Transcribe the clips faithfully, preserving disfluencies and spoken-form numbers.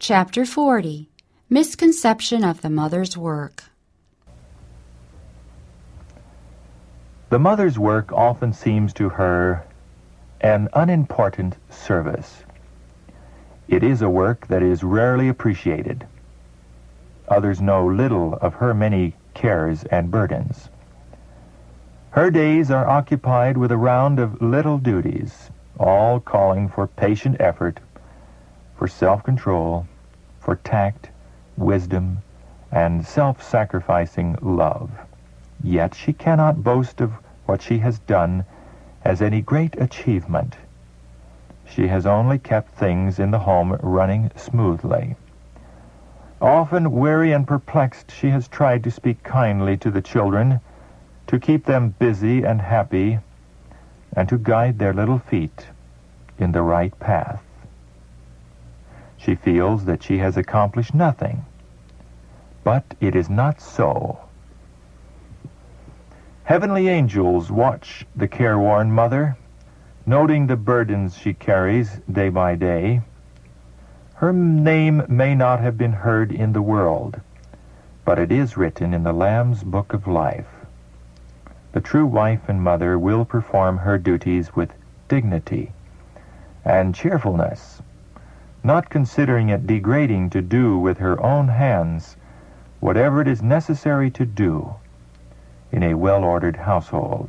Chapter forty. Misconception of the Mother's Work. The mother's work often seems to her an unimportant service. It is a work that is rarely appreciated. Others know little of her many cares and burdens. Her days are occupied with a round of little duties, all calling for patient effort, for self-control, for tact, wisdom, and self-sacrificing love. Yet she cannot boast of what she has done as any great achievement. She has only kept things in the home running smoothly. Often weary and perplexed, she has tried to speak kindly to the children, to keep them busy and happy, and to guide their little feet in the right path. She feels that she has accomplished nothing, but it is not so. Heavenly angels watch the careworn mother, noting the burdens she carries day by day. Her name may not have been heard in the world, but it is written in the Lamb's Book of Life. The true wife and mother will perform her duties with dignity and cheerfulness, not considering it degrading to do with her own hands whatever it is necessary to do in a well-ordered household.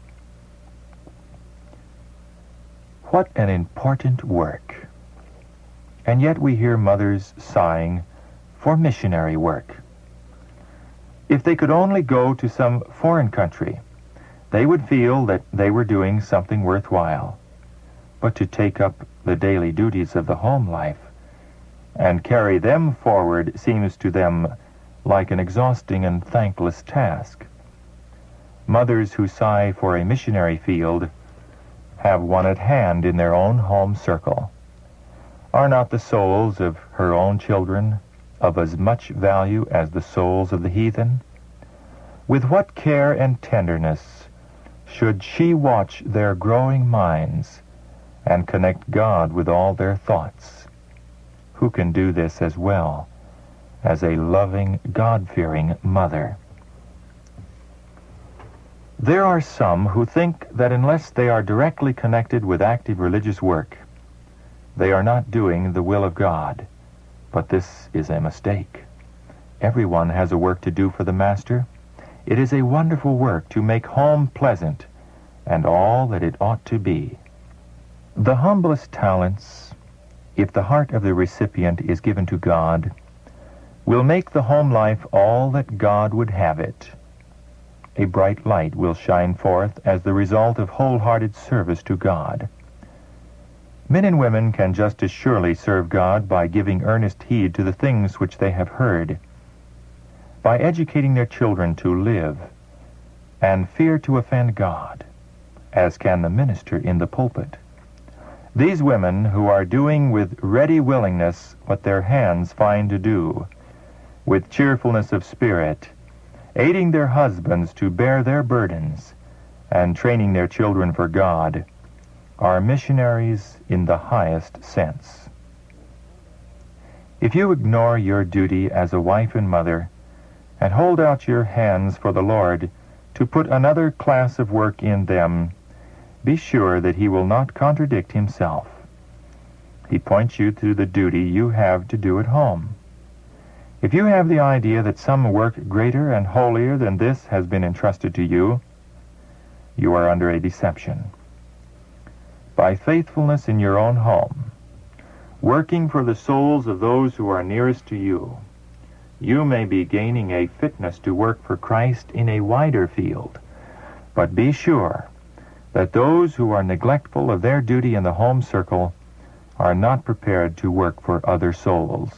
What an important work! And yet we hear mothers sighing for missionary work. If they could only go to some foreign country, they would feel that they were doing something worthwhile. But to take up the daily duties of the home life and carry them forward seems to them like an exhausting and thankless task. Mothers who sigh for a missionary field have one at hand in their own home circle. Are not the souls of her own children of as much value as the souls of the heathen? With what care and tenderness should she watch their growing minds and connect God with all their thoughts? Who can do this as well as a loving, God-fearing mother? There are some who think that unless they are directly connected with active religious work, they are not doing the will of God. But this is a mistake. Everyone has a work to do for the Master. It is a wonderful work to make home pleasant and all that it ought to be. The humblest talents, if the heart of the recipient is given to God, will make the home life all that God would have it. A bright light will shine forth as the result of wholehearted service to God. Men and women can just as surely serve God by giving earnest heed to the things which they have heard, by educating their children to live and fear to offend God, as can the minister in the pulpit. These women who are doing with ready willingness what their hands find to do, with cheerfulness of spirit, aiding their husbands to bear their burdens, and training their children for God, are missionaries in the highest sense. If you ignore your duty as a wife and mother, and hold out your hands for the Lord to put another class of work in them, be sure that he will not contradict himself. He points you to the duty you have to do at home. If you have the idea that some work greater and holier than this has been entrusted to you, you are under a deception. By faithfulness in your own home, working for the souls of those who are nearest to you, you may be gaining a fitness to work for Christ in a wider field. But be sure that those who are neglectful of their duty in the home circle are not prepared to work for other souls.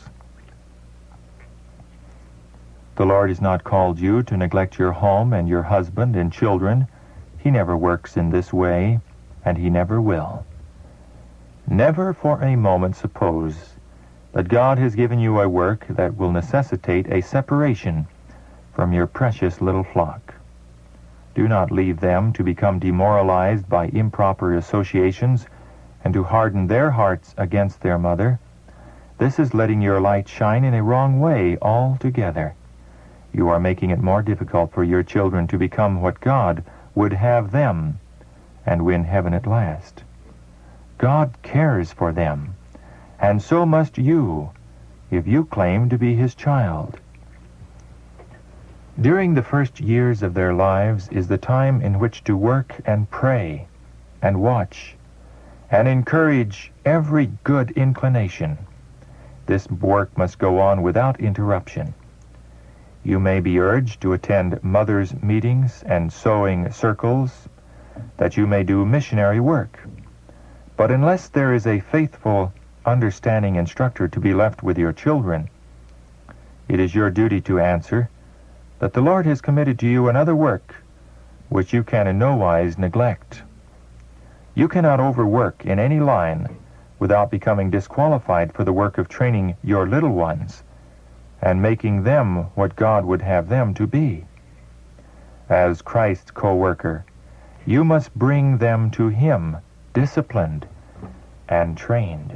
The Lord has not called you to neglect your home and your husband and children. He never works in this way, and he never will. Never for a moment suppose that God has given you a work that will necessitate a separation from your precious little flock. Do not leave them to become demoralized by improper associations and to harden their hearts against their mother. This is letting your light shine in a wrong way altogether. You are making it more difficult for your children to become what God would have them and win heaven at last. God cares for them, and so must you if you claim to be His child. During the first years of their lives is the time in which to work and pray and watch and encourage every good inclination. This work must go on without interruption. You may be urged to attend mothers' meetings and sewing circles, that you may do missionary work. But unless there is a faithful, understanding instructor to be left with your children, it is your duty to answer that the Lord has committed to you another work which you can in no wise neglect. You cannot overwork in any line without becoming disqualified for the work of training your little ones and making them what God would have them to be. As Christ's co-worker, you must bring them to Him, disciplined and trained.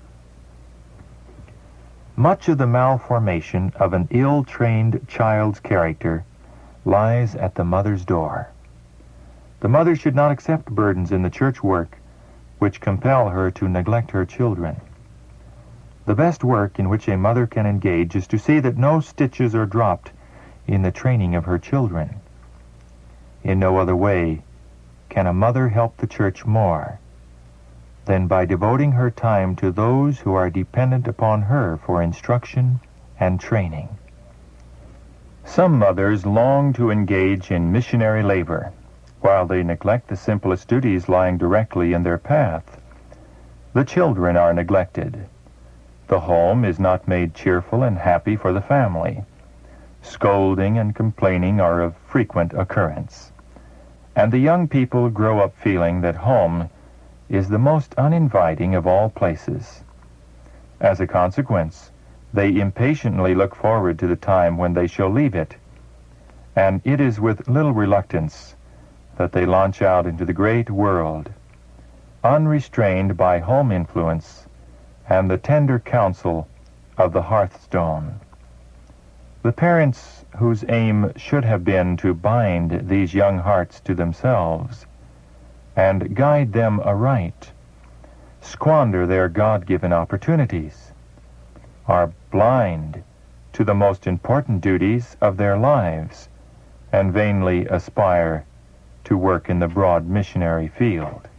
Much of the malformation of an ill-trained child's character lies at the mother's door. The mother should not accept burdens in the church work which compel her to neglect her children. The best work in which a mother can engage is to see that no stitches are dropped in the training of her children. In no other way can a mother help the church more than by devoting her time to those who are dependent upon her for instruction and training. Some mothers long to engage in missionary labor, while they neglect the simplest duties lying directly in their path. The children are neglected. The home is not made cheerful and happy for the family. Scolding and complaining are of frequent occurrence. And the young people grow up feeling that home is the most uninviting of all places. As a consequence, they impatiently look forward to the time when they shall leave it, and it is with little reluctance that they launch out into the great world, unrestrained by home influence and the tender counsel of the hearthstone. The parents whose aim should have been to bind these young hearts to themselves and guide them aright, squander their God-given opportunities, are blind to the most important duties of their lives, and vainly aspire to work in the broad missionary field.